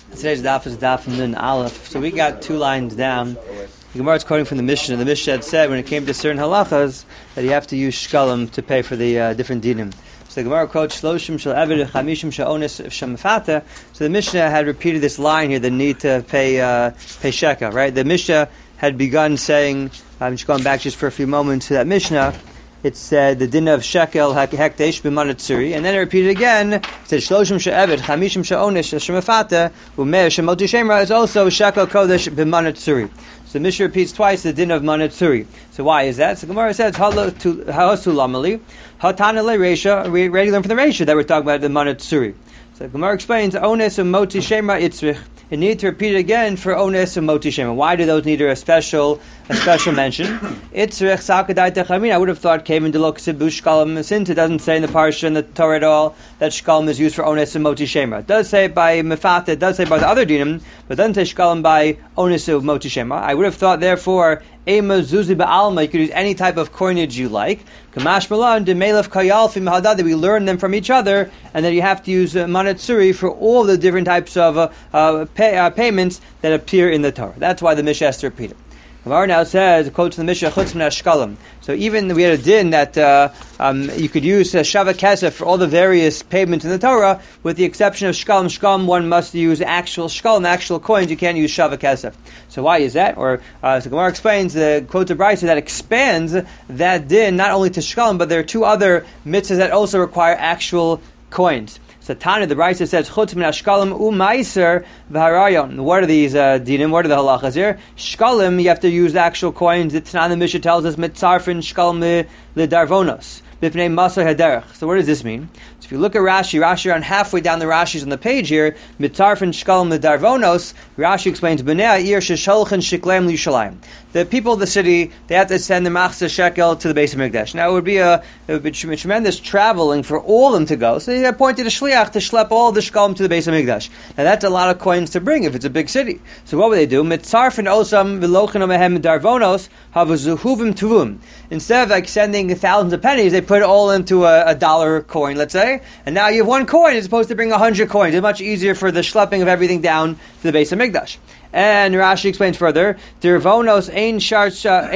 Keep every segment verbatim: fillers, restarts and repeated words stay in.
Today's daf is daf nun aleph. So we got two lines down. The Gemara is quoting from the Mishnah. The Mishnah had said when it came to certain halachas that you have to use shkalim to pay for the uh, different dinim. So the Gemara quotes shloshim shel eved chamishim she'onis shemafata. So the Mishnah had repeated this line here: the need to pay uh, pay shekel. Right? The Mishnah had begun saying, I'm just going back just for a few moments to that Mishnah. It said the din of shekel hekdesh b'manatzuri, and then it repeated again. It said shloshim she'eved chamishim she'onish shemafata u'meir shemoti shemra is also shekel kodesh b'manatzuri. So the Mishnah repeats twice the din of manatzuri. So why is that? So Gemara says hasu lamali hatana le reisha. We already learned from the reisha that we're talking about the manatzuri. So Gemara explains ones umoti shemra itzrich. It needs to repeat it again for ones and moti shema. Why do those need a special a special mention? Itzrich sakadai techamin. I would have thought came into look sibu shkalim, since it doesn't say in the parsha in the Torah at all that shkalim is used for ones and moti shema. It does say by mefata, it does say by the other dinim, but it doesn't say shkalim by ones and moti shema. I would have thought therefore ema zuzi ba'alma, you could use any type of coinage you like. Kamash malan de melef kayal fi mahadad, we learn them from each other, and then you have to use uh, manatsuri for all the different types of uh, uh, pay, uh, payments that appear in the Torah. That's why the Mishnah has to repeat it. Gemara now says, quotes from the Mishnah, chutz min hashkalim. So even we had a din that uh, um, you could use uh, shava kesef for all the various payments in the Torah, with the exception of shkalim. Shkalim, one must use actual shkalim, actual coins. You can't use shava kesef. So why is that? Or uh, so Gemara explains the quote of Brisa that expands that din not only to shkalim, but there are two other mitzvahs that also require actual coins. So Tana, the Brisa says, chutz min hashkalim u'maiser v'harayon. What are these uh, dinim? What are the halachas here? Shkalim, you have to use the actual coins. The Tana, the Mishnah tells us, mitzarfin shkalim ledarvonos. B'pnei masar haderech. So what does this mean? So if you look at Rashi, Rashi on halfway down the Rashis on the page here, mitzarfin shkalim ledarvonos, Rashi explains, b'nei ha'ir shesholchen shiklem l'Yushalayim. The people of the city, they have to send the machzah shekel to the base of Mikdash. Now it would be a, it would be tremendous traveling for all of them to go. So they appointed a shliach to schlep all the shkalim to the base of Mikdash. Now that's a lot of coins to bring if it's a big city. So what would they do? Mitzarfin osam v'lochen omehem darvonos havazuhuvim tuvum. Instead of like sending thousands of pennies, they put it all into a, a dollar coin, let's say, and now you have one coin as opposed to bring a hundred coins. It's much easier for the schlepping of everything down to the base of Mikdash. And Rashi explains further, Dirvonos ein shar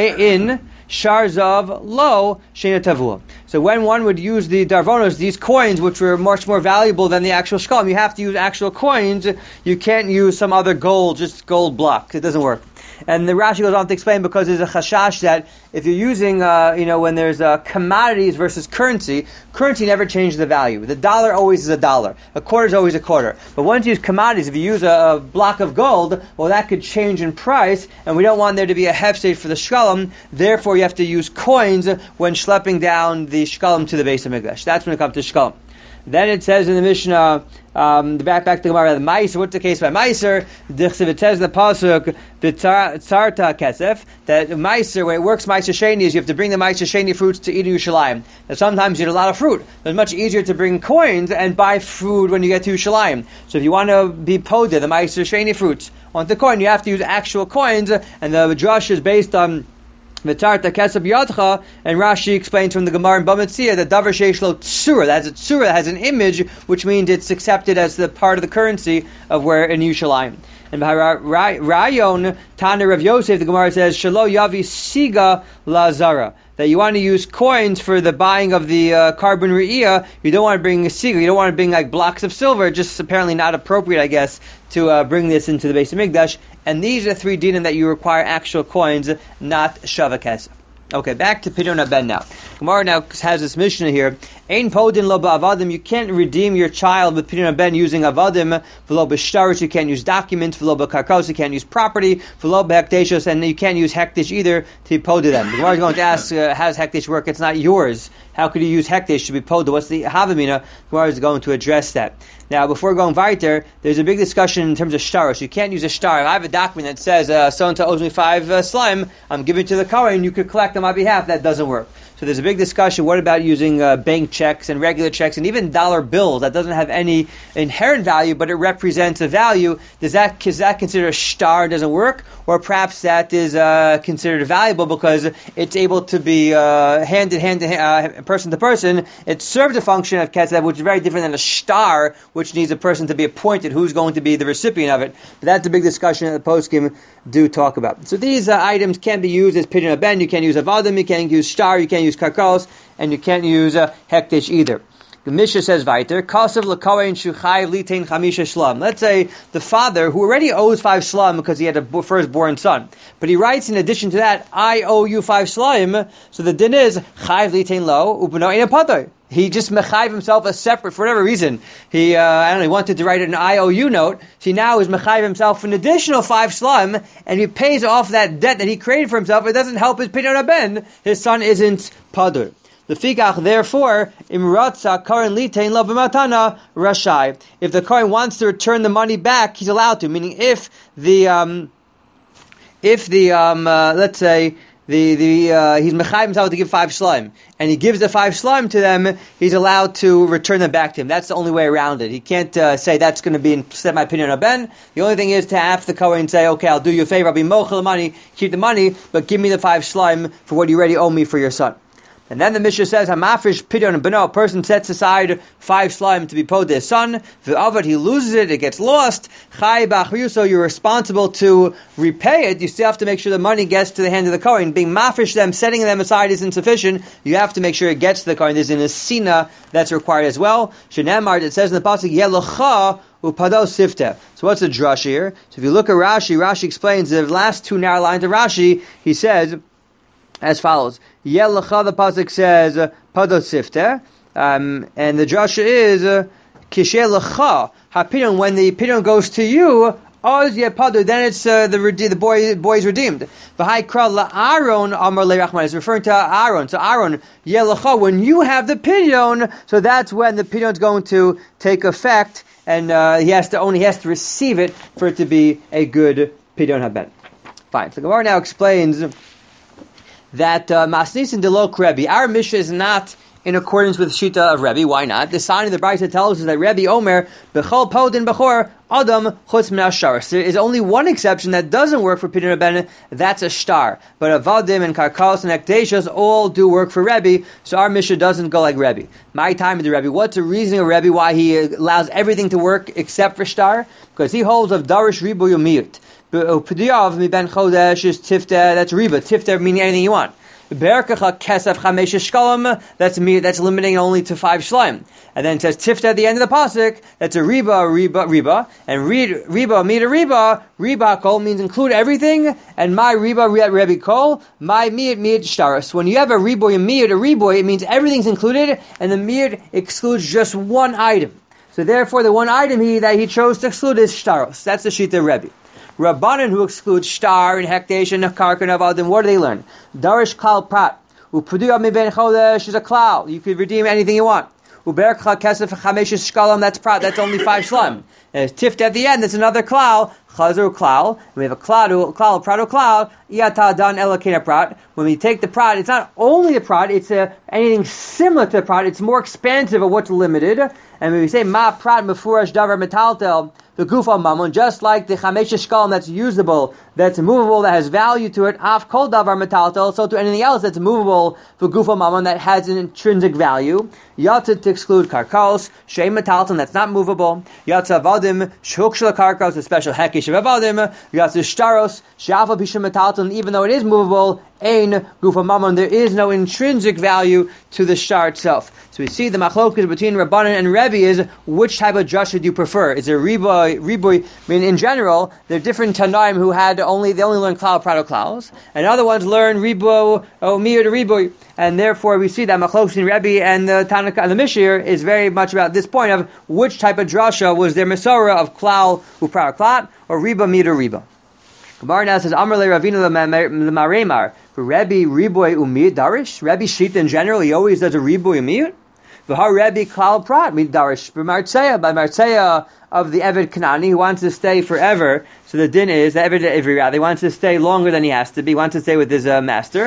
in sharzav lo sheina tavua. So when one would use the darvonos, these coins, which were much more valuable than the actual shkalim, you have to use actual coins. You can't use some other gold, just gold block. It doesn't work. And the Rashi goes on to explain because there's a chashash that if you're using, uh, you know, when there's uh, commodities versus currency, currency never changes the value. The dollar always is a dollar. A quarter is always a quarter. But once you use commodities, if you use a, a block of gold, well, that could change in price, and we don't want there to be a hefsed for the shkalim. Therefore, you have to use coins when schlepping down the shkalim to the base of Mikdash. That's when it comes to shkalim. Then it says in the Mishnah, um, the back back to Gemara, the Meiser. What's the case by Meiser? It says in the pasuk, B'tzarta kesef, that Meiser, when it works Meiser Sheni, is you have to bring the Meiser Sheni fruits to eat in Yerushalayim. Now sometimes you need a lot of fruit. It's much easier to bring coins and buy food when you get to Yerushalayim. So if you want to be podeh, the Meiser Sheni fruits, on the coin, you have to use actual coins, and the drush is based on V'tarta kesef yadcha, and Rashi explains from the Gemara in Bamitzia that davar sheish lo tsura, that has a tsura, that has an image, which means it's accepted as the part of the currency of where in Yerushalayim. And Rayon Tana Rav Yosef, the Gemara says shelo yavi siga lazara, that you want to use coins for the buying of the uh, carbon re'iyah. You don't want to bring a siga, you don't want to bring like blocks of silver. Just apparently not appropriate, I guess, to uh, bring this into the base of Mikdash. And these are three dinim that you require actual coins, not shava kesef. Okay, back to Pidyon Ben now. Gemara now has this Mishnah here. Ein podin lo ba'avadim. You can't redeem your child with Pidyon Ben using avadim. V'lo b'shtaros, you can't use documents. V'lo b'karkos, you can't use property. V'lo b'hekdeshos, and you can't use hekdesh either to podeh them. The Gemara is going to ask, uh, how does hekdesh work? It's not yours. How could you use hekdesh to be podeh? What's the havamina? The Gemara is going to address that. Now, before going weiter, there's a big discussion in terms of shtaros. You can't use a shtar. If I have a document that says, uh, so-and-so owes me five uh, slime, I'm giving it to the Kohen, you could collect on my behalf. That doesn't work. So there's a big discussion. What about using uh, bank checks and regular checks and even dollar bills that doesn't have any inherent value, but it represents a value? Does that is that considered a shtar? Doesn't work, or perhaps that is uh, considered valuable because it's able to be uh, handed hand to hand, uh, person to person. It serves a function of ketzev, which is very different than a shtar, which needs a person to be appointed who's going to be the recipient of it. But that's a big discussion that the poskim do talk about. So these uh, items can be used as pidyon haben. You can't use avadim, you can't use shtar, you can't use karkos, and you can't use uh, hektish either. The Mishnah says weiter, Kasav l'kohen shuchai litain chamisha shlam. Let's say the father, who already owes five shlam because he had a firstborn son, but he writes in addition to that, I owe you five shlam, so the din is, chai litain lo, upano ein apadoy. He just mechayiv himself as separate for whatever reason. He, uh, I don't know, he wanted to write an I O U note. He now is mechayiv himself an additional five shlam, and he pays off that debt that he created for himself. It doesn't help his pidyon haben. His son isn't padur. The fikach, therefore, imratza karan litain lo b'matana rashai. If the kohen wants to return the money back, he's allowed to. Meaning, if the, um, if the, um, uh, let's say, The the uh, he's mechayiv himself to give five shlam, and he gives the five shlam to them, he's allowed to return them back to him. That's the only way around it. He can't uh, say that's going to be instead my pidyon haben. The only thing is to have the kohen say, okay, I'll do you a favor, I'll be mochel the money, keep the money, but give me the five shlam for what you already owe me for your son. And then the Mishnah says, Hamafrish pidyon beno, a person sets aside five slime to be paid to his son, v'avad, he loses it, it gets lost, chai b'achriyuso, you're responsible to repay it, you still have to make sure the money gets to the hand of the Kohen. Being mafrish them, setting them aside isn't sufficient, you have to make sure it gets to the Kohen. There's an asina that's required as well. Shenemar, it says in the pasuk, Yelocha upado sifte. So what's the drush here? So if you look at Rashi, Rashi explains the last two narrow lines of Rashi, he says, as follows: Yelacha, the pasuk says pado sifte, um, and the drasha is kishe lecha hapidyon. When the pidyon goes to you, oz yepadu, then it's uh, the the boy boy is redeemed. V'hai kra la'aron amar le'rachman. It's referring to Aaron. So Aaron yelacha, when you have the pidyon, so that's when the pidyon is going to take effect, and uh, he has to only he has to receive it for it to be a good pidyon haben. Fine. So Gemara now explains that uh, Masnisin delok Rebbe. Our Mishnah is not in accordance with Shita of Rebbe. Why not? The sign of the Brisa tells us that Rebbe Omer bechol podin bechor adam chutz min ashtar. There is only one exception that doesn't work for pidyon haben. That's a shtar. But avadim and karkalos and ekdeshos all do work for Rebbe. So our Mishnah doesn't go like Rebbe. My time with the Rebbe. What's the reasoning of Rebbe why he allows everything to work except for shtar? Because he holds of darish ribu yomiyut. P'diyav mi ben chodesh is tifta. That's riba. Tifta meaning anything you want. Berkacha kesef chamesh shkalim. That's me. That's limiting only to five shleim. And then it says tifta at the end of the pasuk. That's a riba, riba, riba. And read riba, meet a riba. Riba kol means include everything. And my riba riat rebi kol. My miat miat shtaros. When you have a riboy and miat a riboy, it means everything's included, and the miat excludes just one item. So therefore, the one item he that he chose to exclude is shtaros. That's the shita Rebbe. Rabbanan, who excludes shtar and hekdesh and karka and avadim, what do they learn? Darish klal prat. U'pudiyah mi ben chodesh is a klal. You could redeem anything you want. U'berkcha kesef chamesh shkalam, that's prat, that's only five shlam. And tift at the end, that's another klal. Chazur klal. We have a klal, klal, prat, klal. Iyata dan elokena prat. When we take the prat, it's not only the prat, it's uh, anything similar to the prat. It's more expansive of what's limited. And when we say ma prat mefurash davar metaltel, the gufa mammon, just like the chamesh shkalim that's usable, that's movable, that has value to it, af kol davar metaltel, so to anything else that's movable for gufa mammon that has an intrinsic value. Yatzah to exclude karkos, shei metaltel, that's not movable. Yatzah avadim, shuk shel karkos, a special hekish of avadim. Yatzah shtaros, shafa bishim metaltel, even though it is movable, ein gufa mammon, there is no intrinsic value to the shtar itself. So we see the machlokas between Rabbanan and Rebbe is which type of drasha do you prefer? Is there riboy, riboy? I mean, in general, there are different tanaim who had only they only learn klal, prato, klaus, and other ones learn ribo, oh, mir to riboy, and therefore we see that machlokas between Rebbe and the Tanakh and the Mishir is very much about this point of which type of drasha was their mesora of klal, uprato, klat, or riba, mir to riba. Gemara now says, Amar le Ravina l'maremar, Rebbe riboy umiyut darish. Rebbe shita in general, he always does a riboy umiyut. V'har Rebbe klal prat mid darish. B'martzeya, by martzeya of the Eved Kanani, who wants to stay forever. So the din is the Eved Ivri, he wants to stay longer than he has to be. He wants to stay with his uh, master.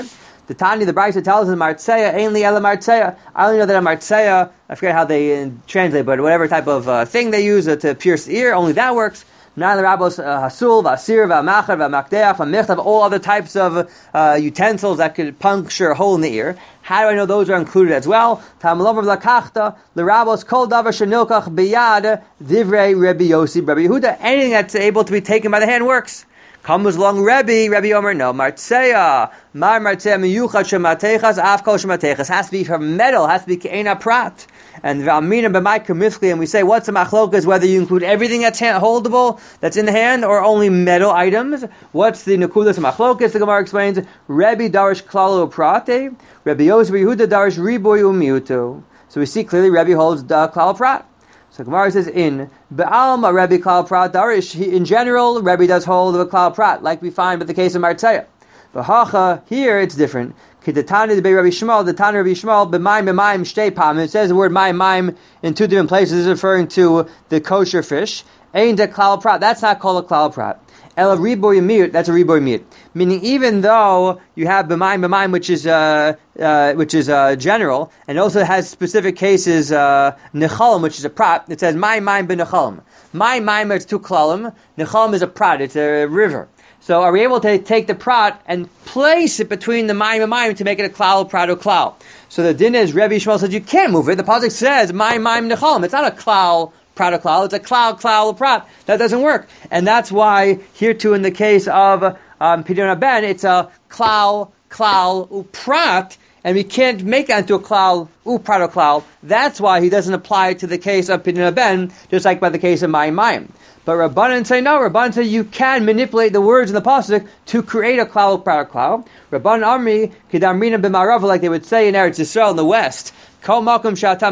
The Tanya, the Brisa tells us, Martzeya, ainly Ela Martzeya. I only know that a Martzeya, I forget how they uh, translate, but whatever type of uh, thing they use uh, to pierce the ear, only that works. Nine the Rabos, Hasul, Vasir, Vamachar, Vamakdeach, Vamichtav, all other types of uh, utensils that could puncture a hole in the ear. How do I know those are included as well? Tamalover Lakachta, the Rabos, Kol Davar Shenilkach Biyad, Divrei Rebbe Yossi, Rebbe Yehuda. Anything that's able to be taken by the hand works. Comes along Rebbe, Rebbe Omer, no, Martzeya, Mar Martzeya Miyuchat Shematechas, Afkol Shematechas, has to be from metal, has to be Ke'ena Prat. And V'amina B'mai Kamifli, and we say, what's the machlokas, whether you include everything that's hand, holdable, that's in the hand, or only metal items? What's the Nekudas machlokas? The Gemara explains, Rebbe Darish Klalo Prate, Rebbe Yosef Yehuda Darish Riboy Umiutu. So we see clearly Rebbe holds the Klal Prat. So Gemara says in Be'alma Rebbe Klal Prat Darish. In general, Rebbe does hold the Klal Prat, like we find with the case of Martzeya. But Hacha, here it's different. Kedetani the Rabbi Shmuel, the Tani Rabbi Shmuel, b'mayim b'mayim shtei pam. It says the word mayim mayim in two different places. This is referring to the kosher fish. Ein de klal prat. That's not called a klal prat. Ela riboy miyut. That's a riboy miyut. Meaning, even though you have b'mayim b'mayim, which is uh, uh, which is uh, general, and also has specific cases uh, nechalim, which is a prat. It says mayim mayim b'nechalim. Mayim mayim is two klalim. Nechalim is a prat. It's a river. So are we able to take the prat and place it between the mayim and mayim to make it a klal, prat, or klal? So the din is, Rebbe Yishmael says you can't move it. The pasuk says mayim, mayim, nechalim. It's not a klal, prat, or klal. It's a klal, klal, or prat. That doesn't work. And that's why here too in the case of um, Pidyon Ben, it's a klal, klal, u prat, and we can't make that into a klal, u prat, or klal. That's why he doesn't apply it to the case of Pidyon Ben, just like by the case of mayim, mayim. But Rabbanan say no. Rabbanan say you can manipulate the words in the pasuk to create a klal, prat, klal. Rabbanan Amri kedamrina b'marav, like they would say in Eretz Yisrael in the West. Whenever you have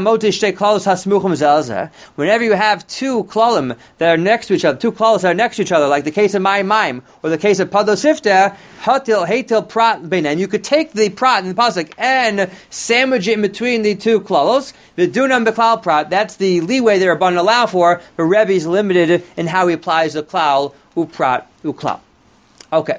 two klalim that are next to each other, two klalos that are next to each other, like the case of mayim mayim or the case of padosifta, hatil hatil prat bein, and you could take the prat in the pasuk and sandwich it in between the two klalos. V'dunam b'klal prat. That's the leeway they're about to allow for. But Rebbe is limited in how he applies the klal uprat uklal. Okay.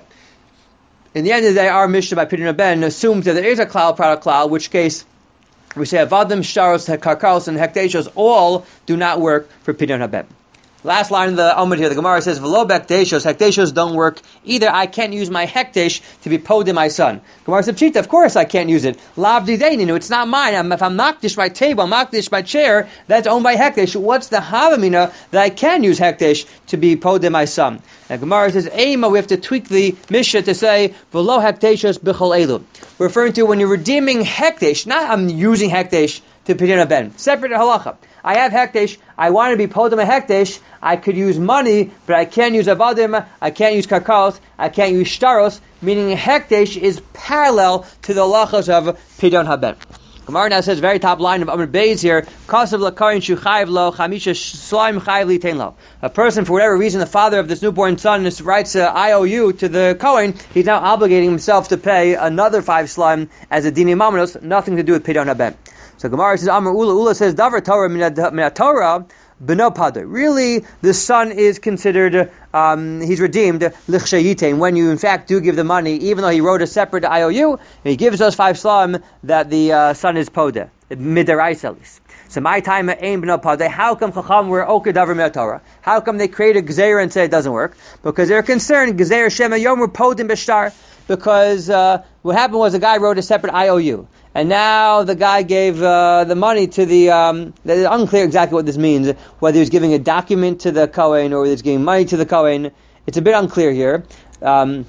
In the end of the day, our Mishnah by Pidyon Ben assumes that there is a klal prat klal, which case we say avadim, sharos, karkaros, and hekdeshos all do not work for Pidyon Ben. Last line of the Amud here, the Gemara says, "V'lo hekdeshos, hekdeshos don't work either. I can't use my hekdesh to be pod in my son." Gemara says, "Pshita, of course I can't use it. Lavdi deinu, it's not mine. I'm, if I'm makdish my table, makdish my chair, that's owned by hekdesh. What's the havamina that I can use hekdesh to be pod in my son?" And Gemara says, "Ema, we have to tweak the Mishnah to say v'lo hekdeshos b'chol elu." We're referring to when you're redeeming hekdesh, not I'm using hekdesh to Pidyon Ben. Separate halacha. I have hekdesh. I want to be pod in my hekdesh. I could use money, but I can't use avadim. I can't use karkaros. I can't use shtaros. Meaning hekdesh is parallel to the halachas of Pidyon Ben. Gemara now says, very top line of Amr Beis here, Kasav lakarin shuchayv lo chamisha slaim chayv litein lo. A person, for whatever reason, the father of this newborn son writes an I O U to the Kohen, he's now obligating himself to pay another five slaim as a dini mamanos, nothing to do with Pidyon Ben. So Gemara says, Amr Ula, Ula says, Davar Torah min Torah, beno pader. Really, the son is considered, um, he's redeemed, lichshayitein, when you in fact do give the money, even though he wrote a separate I O U, and he gives us five slam, that the uh, son is poder, midarais at least. So my time aim beno pader. How come Chacham were okay davar min Torah? How come they create a gzeira and say it doesn't work? Because they're concerned, gzeira shema yom were podim b'shtar, because uh, what happened was a guy wrote a separate I O U. And now the guy gave uh, the money to the, um, it's unclear exactly what this means, whether he's giving a document to the Kohen or whether he's giving money to the Kohen. It's a bit unclear here. Um,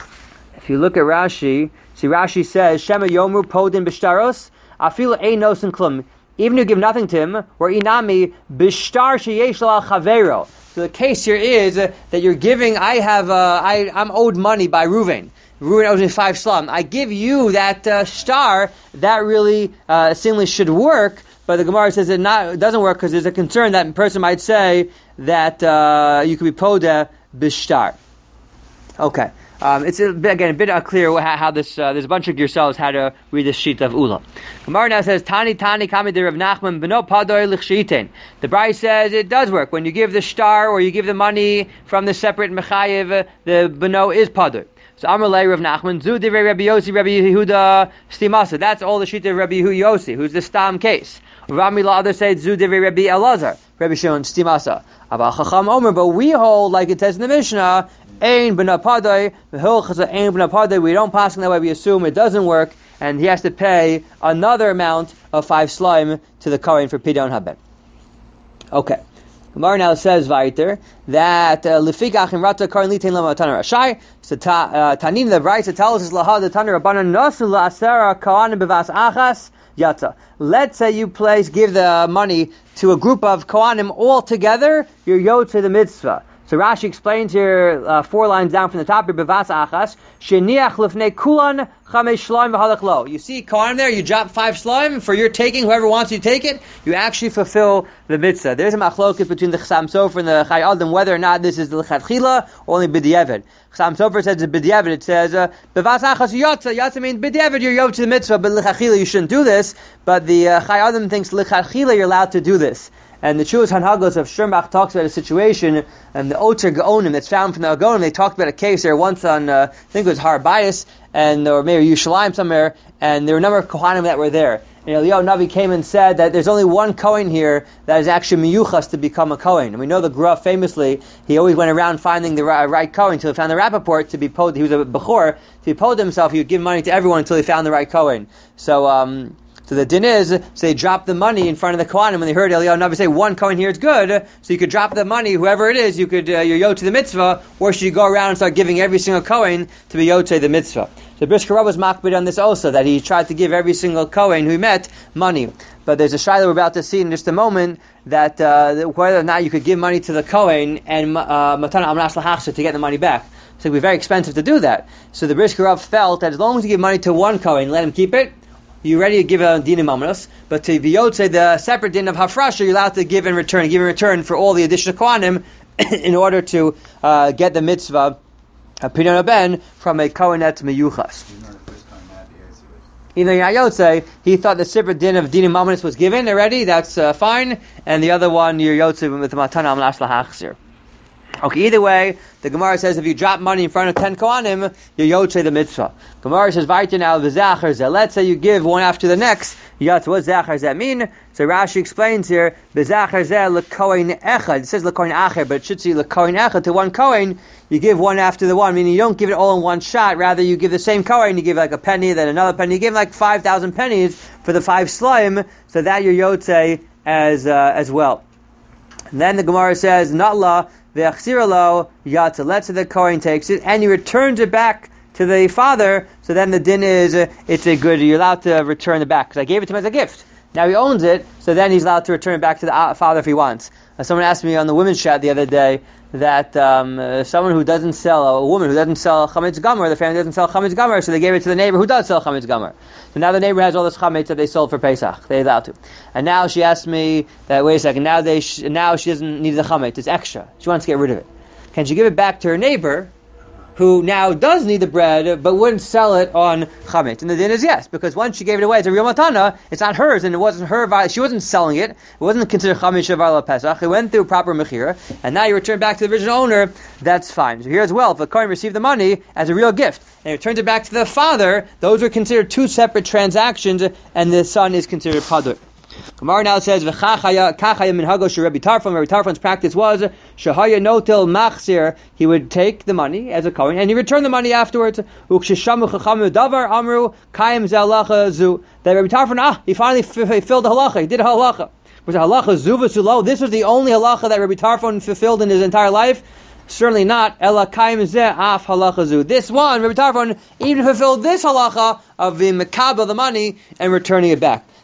if you look at Rashi, see Rashi says, Shema Yomu Podin Bishtaros, Afil Einos and Klum. Even if you give nothing to him, or Inami Bishtar Sheyesh La Chavero. So the case here is uh, that you're giving, I have, uh, I, I'm owed money by Reuven. Reuven owes me five slum. I give you that uh, star, that really uh, seemingly should work, but the Gemara says it, not, it doesn't work because there's a concern that a person might say that uh, you could be poda b'shtar. Okay. Um, it's a bit, again a bit unclear how, how this. Uh, there's a bunch of yourselves how to read this sheet of Ula. Gemara now says Tani Tani Kami de Rav Nachman Beno Padoy Lichshiten. The Bryce says it does work when you give the shtar or you give the money from the separate mechayev. The Beno is Padoy. So Amalei Rav Nachman Zu Divrei Rabbi Yossi Rabbi Yehuda Stimasa. That's all the sheet of Rabbi Yehuda Yossi, who's the stam case. Rami La others say Zu Divrei Rabbi Elazar Rabbi Shimon Stimasa. Abba Chacham Omer, but we hold like it says in the Mishnah. Ein b'na padai, v'hilchasa ein b'na padai. We don't pass in that way. We assume it doesn't work, and he has to pay another amount of five slime to the kohen for pidyon haben. Okay. Gemara now says weiter that lefikach imrata kohen litain lamatan rashai. So tanin the Brayta tells us lahad the taner rabbanan nasu la'asera kohanim bevas achas yatza. Let's say you place give the money to a group of kohanim all together. You're yod to the mitzvah. So Rashi explains here uh, four lines down from the top. Bevas achas sheniach lefnei kulan chamesh shloim v'halach lo. You see kohanim there. You drop five shloim for your taking. Whoever wants you to take it, you actually fulfill the mitzvah. There's a machlokes between the Chasam Sofer and the Chai Adam whether or not this is the lechatchila or only b'diavad. Chasam Sofer says it's b'diavad. It says bevas achas yatsa. Yatsa means b'diavad. You're yod to the mitzvah, but lechatchila you shouldn't do this. But the uh, Chai Adam thinks lechatchila you're allowed to do this. And the Chuas Hanhagos of Shirmbach talks about a situation, and the Oter Gaonim that's found from the Gaonim, they talked about a case there once on, uh, I think it was Har Bias, and or maybe Yerushalayim somewhere, and there were a number of Kohanim that were there. And Eliyahu Navi came and said that there's only one Kohen here that is actually miyuchas to become a Kohen. And we know the Gra famously, he always went around finding the right, right Kohen until he found the Rappaport to be pod, he was a Bechor, to be pod himself, he would give money to everyone until he found the right Kohen. So, um, So the din is, so they dropped the money in front of the Kohanim when they heard Eliyahu Navi say, one Kohen here is good, so you could drop the money, whoever it is, you could, uh, you're yod to the mitzvah, or should you go around and start giving every single Kohen to be yod to the mitzvah? So Brisker Rav was makbid on this also, that he tried to give every single Kohen who he met money. But there's a shayla we're about to see in just a moment, that uh, whether or not you could give money to the Kohen and matana amras lahachsa to get the money back. So it would be very expensive to do that. So the Brisker Rav felt that as long as you give money to one Kohen, let him keep it, you're ready to give a din amanos, but to v'yotze, the separate din of hafrasha, you're allowed to give in return, give in return for all the additional kohanim in order to uh, get the mitzvah a pidyon ben from a kohenet meyuchas. Even Yayotze, he thought the separate din of din amanos was given already. That's uh, fine, and the other one you're yotze with the matana amlas lahachzir. Okay, either way, the Gemara says if you drop money in front of ten Kohanim, you're yotze the mitzvah. Gemara says, Vayter now, v'zachar zeh. Let's say you give one after the next. Yatz, what does zachar zeh mean? So Rashi explains here, v'zachar zeh l'kohen echad. It says l'kohen acher, but it should say l'kohen echad to one Kohen. You give one after the one, meaning you don't give it all in one shot. Rather, you give the same Kohen. You give like a penny, then another penny. You give like five thousand pennies for the five slime, so that you're yotze as, uh, as well. And then the Gemara says, Natla, Ve'achsiralo yatsa. Let's say the Kohen takes it and he returns it back to the father. So then the din is uh, it's a good. You're allowed to return it back because I gave it to him as a gift. Now he owns it, so then he's allowed to return it back to the uh, father if he wants. Uh, someone asked me on the women's chat the other day that um, uh, someone who doesn't sell, a woman who doesn't sell chametz gamer, the family doesn't sell chametz gamer, so they gave it to the neighbor who does sell chametz gamer. So now the neighbor has all this chametz that they sold for Pesach. They're allowed to. And now she asked me that, wait a second, now they sh- now she doesn't need the chametz, it's extra. She wants to get rid of it. Can she give it back to her neighbor, who now does need the bread, but wouldn't sell it on chametz? And the din is yes, because once she gave it away, it's a real matana, it's not hers, and it wasn't her, she wasn't selling it, it wasn't considered chametz shavar pesach, it went through proper mechira, and now you return back to the original owner, that's fine. So here as well, if the Kohen received the money as a real gift, and returns it back to the father, those are considered two separate transactions, and the son is considered padur. Gemara now says, "V'chachaya kachaya minhago sheRabbi Tarfon." Rabbi Tarfon's practice was shahaya notel machzir. He would take the money as a kohen and he returned the money afterwards. Uksheshamu chachamu davar amru kayim zeh zu. That Rabbi Tarfon, ah, he finally f- filled the halacha. He did a halacha. Was a halacha zu v'sulo? This was the only halacha that Rabbi Tarfon fulfilled in his entire life. Certainly not. Ela kayim zeh af halacha zu. This one, Rabbi Tarfon even fulfilled this halacha of the mekabel the money and returning it back.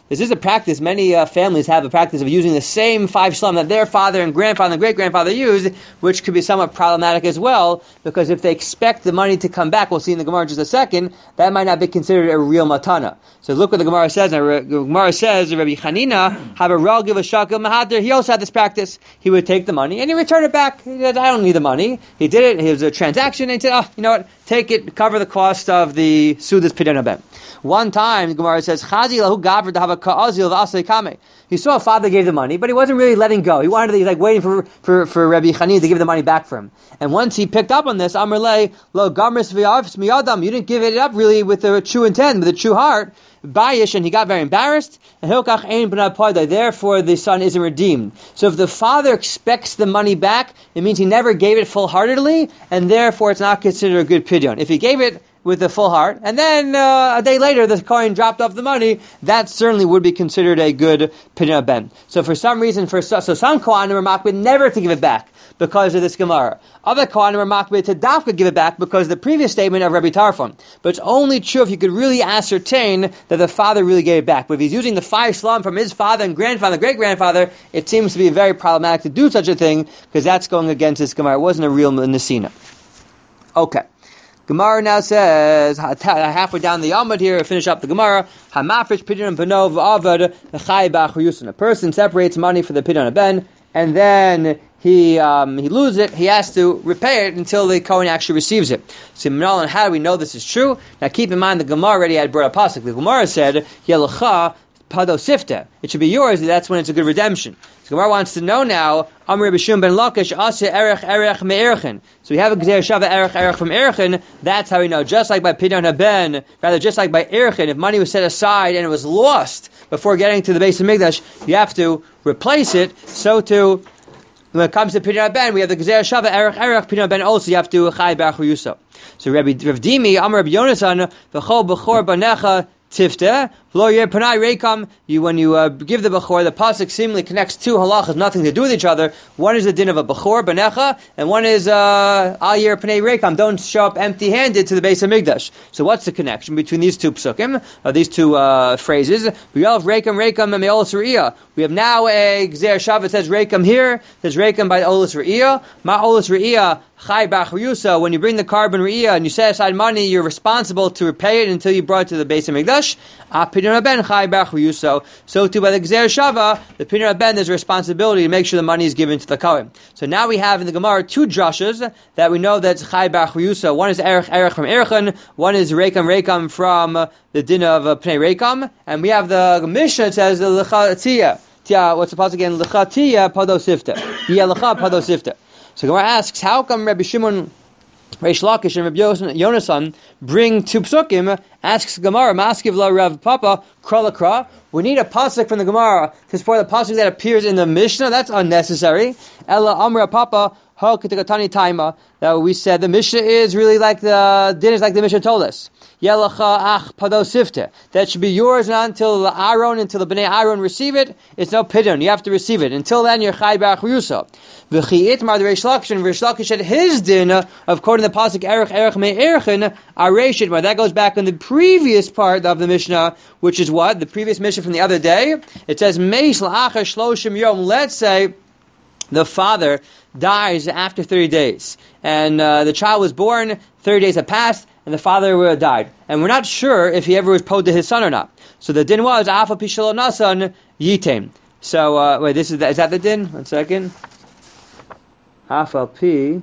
this is a practice. Many uh, families have a practice of using the same five shlam that their father and grandfather and great-grandfather used, which could be somewhat problematic as well, because if they expect the money to come back, we'll see in the Gemara in just a second, that might not be considered a real matana. So look what the Gemara says. The Gemara says, Rabbi Chanina, have a rel give a shakal mahadir. He also had this practice. He would take the money and he would return it back. He said, I don't need the money. He did it. It was a transaction. And he said, oh, you know what? Take it, cover the cost of the sudas pidyon haben. One time, the Gemara says, Chazi lahu gavr dahava ka'azil v'asay kame. He saw a father gave the money, but he wasn't really letting go. He wanted to, he's like waiting for, for, for Rabbi Chanina to give the money back for him. And once he picked up on this, Amr lei, lo gamris v'yavs miyadam, you didn't give it up really with a true intent, with a true heart. Bayish, and he got very embarrassed. And hilkach ein b'nai parda, therefore the son isn't redeemed. So if the father expects the money back, it means he never gave it full-heartedly, and therefore it's not considered a good pidyon. If he gave it with a full heart, and then uh, a day later the Kohen dropped off the money, that certainly would be considered a good pidyon ben. So for some reason, for so, so some Kohanim are makbid never to give it back because of this Gemara. Other Kohanim are makbid to dafka give it back because of the previous statement of Rabbi Tarfon. But it's only true if you could really ascertain that the father really gave it back. But if he's using the five shlam from his father and grandfather, great-grandfather, it seems to be very problematic to do such a thing because that's going against this Gemara. It wasn't a real Nesina. Okay. Gemara now says, halfway down the Amud here, finish up the Gemara, Hamafrish pidyon b'no v'avad v'chai b'achar yusin. A person separates money for the pidyon ben, and then he um, he loses it, he has to repay it until the Kohen actually receives it. So, and how do we know this is true? Now keep in mind the Gemara already had brought a pasuk. The Gemara said, Yelacha pado sifta. It should be yours, that's when it's a good redemption. So Gemara wants to know now, Amr B'Shum ben Lakish, Aseh erech erech me'erchen. So we have a Gzer Shava erech erech from erchen, that's how we know. Just like by Pidyon Haben, rather just like by erchen, if money was set aside and it was lost before getting to the base of Mikdash, you have to replace it. So too, when it comes to Pidyon Haben, we have the Gzer Shava erech erech, Pidyon Haben also, you have to Chai B'achar Yuso. So Rabbi Rav Dimi, Amr Rabbi Yonasan, V'chol b'chor banecha, Tifta, V'lo yer panai reikam. You when you uh, give the bechor, the pasuk seemingly connects two halachas, nothing to do with each other. One is the din of a bechor banecha, and one is uh, al yer panai reikam. Don't show up empty-handed to the base of Mikdash. So what's the connection between these two psukim, uh, these two uh, phrases? We have reikam reikam and me'olas re'iyah. We have now a gzer shav. It says reikam here. It says reikam by olas re'iyah. Ma'olas re'iyah. Chai b'achar yuso. When you bring the carbon re'iyah and you set aside money, you're responsible to repay it until you brought it to the base of Mikdash. Pidyon Haben chai b'achar yuso. So too by the Gzer Shava, the Pidyon Haben, there's a responsibility to make sure the money is given to the Kohen. So now we have in the Gemara two drashas that we know that's chai b'achar yuso. One is erech erech from erchen, one is reikam reikam from uh, the din of uh, pnei reikam, and we have the Mishnah that says the lecha tia. What's the pasuk again? Lecha tia pado sifta. Yeah, lecha pado sifta. So Gemara asks, how come Rabbi Shimon, Reish Lakish, and Rabbi Yonasan bring two psukim? Asks Gemara, Maskiv la Rav Papa, Kra Lakra. We need a pasuk from the Gemara to support the pasuk that appears in the Mishnah. That's unnecessary. Ella Amra Papa, Ho Ketekatani Taima. That we said the Mishnah is really like the din is like the Mishnah told us. Yelacha ach pado sifte. That should be yours not until the Aaron, until the Bnei Aaron receive it. It's no pidyon. You have to receive it. Until then, you're chai b'achar yuso. V'chi itmar the Reish Lakish, and Reish Lakish said his din of quoting the pasuk erech erech me erchen aresh itmar. That goes back in the previous part of the Mishnah, which is what the previous Mishnah from the other day. It says meis la'achar shloshim yom. Let's say the father dies after thirty days, and uh, the child was born, thirty days have passed, and the father uh, died. And we're not sure if he ever was posed to his son or not. So the din was, Afa Pishalo Nasan Yitem. So, uh, wait, this is, the, is that the din? One second. Afa P.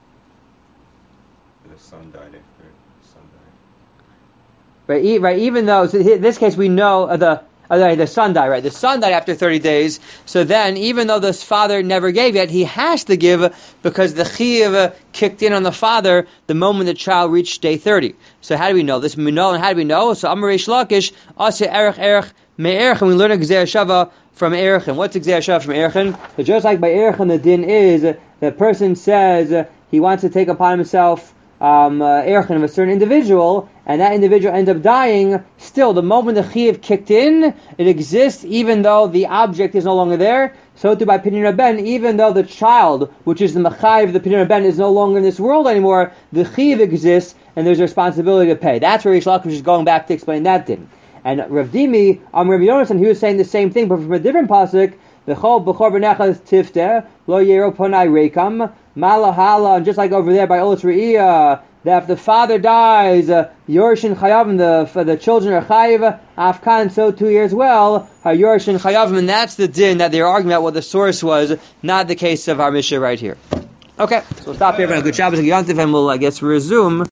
The son died after. The son died. Right, e- right, even though, so in this case we know uh, the, uh, the son died, right? The son died after thirty days. So then, even though the father never gave yet, he has to give because the chiyuv kicked in on the father the moment the child reached day thirty. So how do we know this? We know, and how do we know? So Amar Reish Lakish, Aseh erech erech me'erchen. We learn a gzer shava from erchen. What's a gzer shava from erchen? So just like by erchen, the din is the person says uh, he wants to take upon himself um, uh, erchen of a certain individual, and that individual ends up dying. Still, the moment the chiyuv kicked in, it exists even though the object is no longer there. So too by Pidyon Haben, even though the child, which is the Machayev of the Pidyon Haben, is no longer in this world anymore, the chiyuv exists, and there's a responsibility to pay. That's where Reish Lakish is going back to explain that din. And Rav Dimi, um, Rav Yonasan, he was saying the same thing, but from a different pasuk. V'chol b'chor b'nechas tifte lo yero ponai rekam malahala. And just like over there by Olis Re'iyah, that if the father dies, uh, Yorshin Chayavim, the for the children are Chayiv, Afkan, so too here as well, Yorshin Chayavim, and that's the din that they're arguing about what the source was, not the case of our Mishnah right here. Okay, so we'll stop here for a good Shabbos and Yontif, and we'll, I guess, resume